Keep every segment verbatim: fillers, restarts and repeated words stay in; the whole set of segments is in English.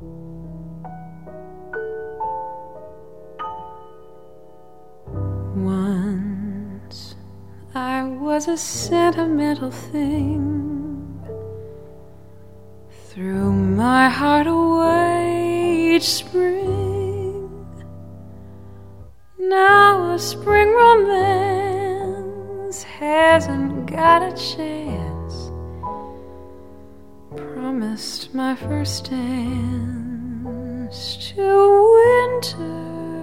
Once I was a sentimental thing, threw my heart away each spring. Now a spring romance hasn't got a chance. Promised my first dance to winter.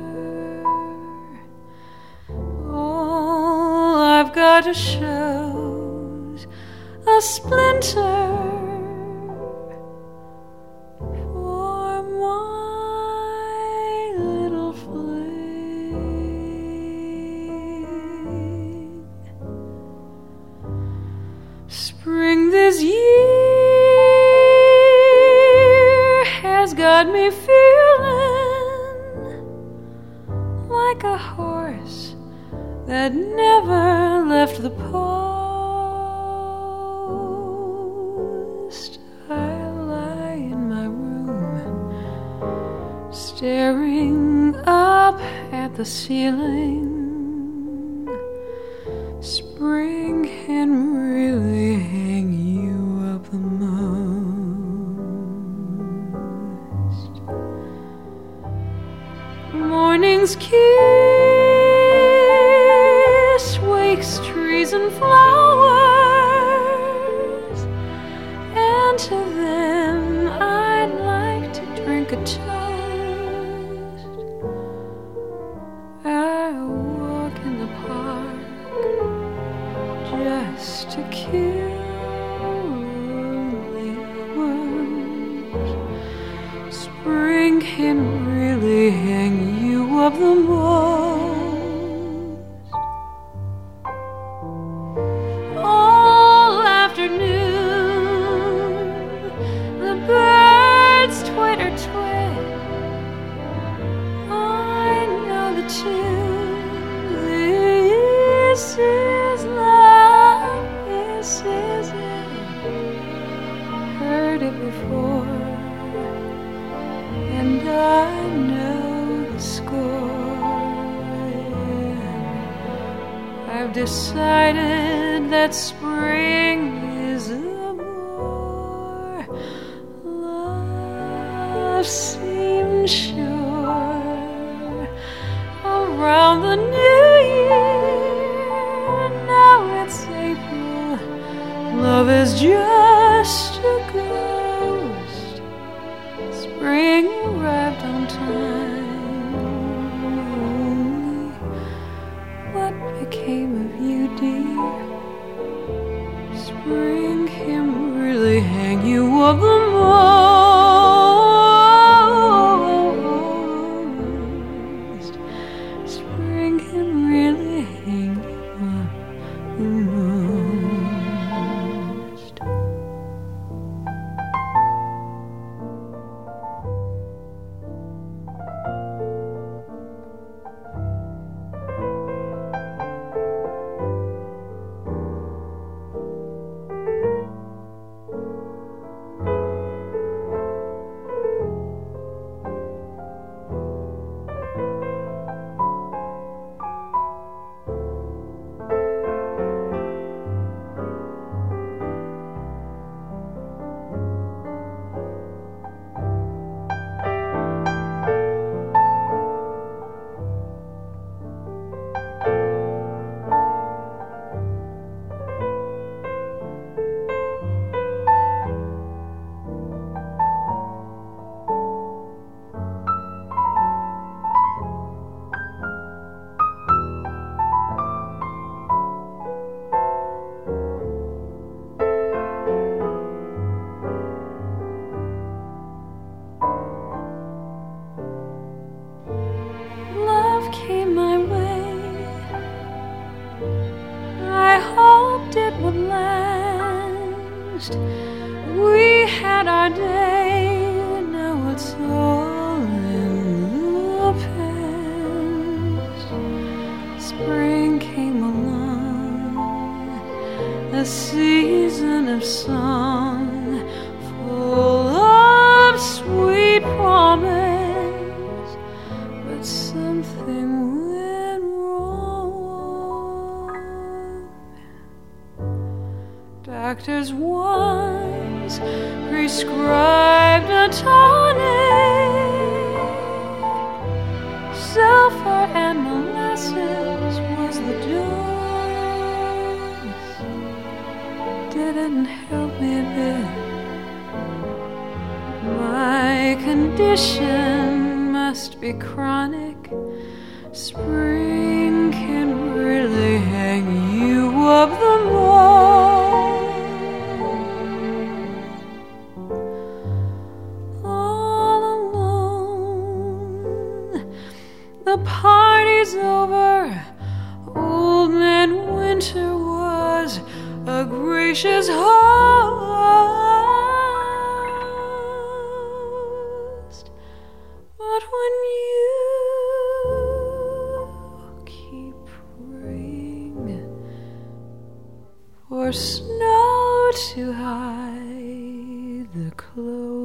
I've got to show's a splinter for my little fling. Spring this year has got me feeling like a horse that never left the post. I lie in my room, staring up at the ceiling. Spring can really hang you up the most. Morning's kiss wakes trees and flowers, and to them I'd like to drink a toast. I walk in the park just to kill the hours. Spring can really hang you up the most. Decided that spring is amor. Love seems sure around the new year. Now it's April. Love is just a ghost. Spring arrived on time. What became of you, dear? Spring can really hang you up the most. Spring can really hang you up the most. doctors once prescribed a tonic. Sulfur and molasses was the dose. Didn't help me a bit. My condition must be chronic. Spring can really hang you up the most. All alone, the party's over. Old Man Winter was a gracious host. But when you keep praying for snow to hide the clothes